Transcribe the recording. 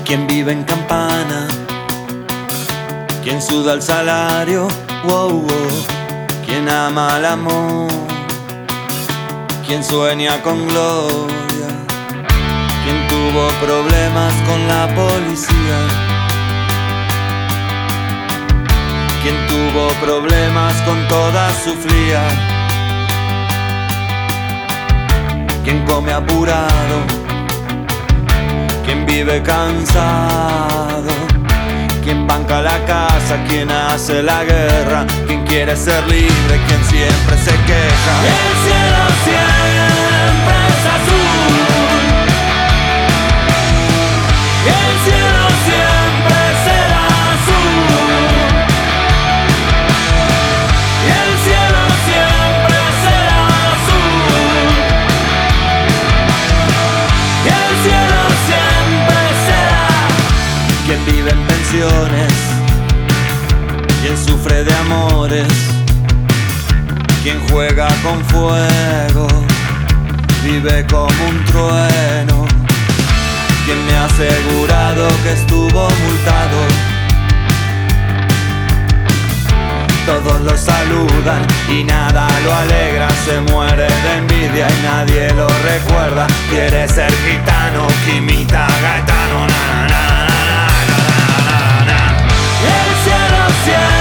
Quien vive en campana, quien suda el salario, wow, wow. Quien ama el amor, quien sueña con gloria, quien tuvo problemas con la policía, quien tuvo problemas con toda su fría, quien come apurado, quien vive cansado, quien banca la casa, quien hace la guerra, quien quiere ser libre, quien siempre se queja. El cielo siempre es azul, y el cielo siempre será azul, y el cielo siempre será azul, y el cielo siempre será. Quien vive en pensiones, quien sufre de amores, quien juega con fuego, vive como un trueno, quien me ha asegurado que estuvo multado. Todos lo saludan y nada lo alegra, se muere de envidia y nadie lo recuerda. Quiere ser gitano, que imita a Gaetano, na, na, na, na, na, na, na. El cielo siempre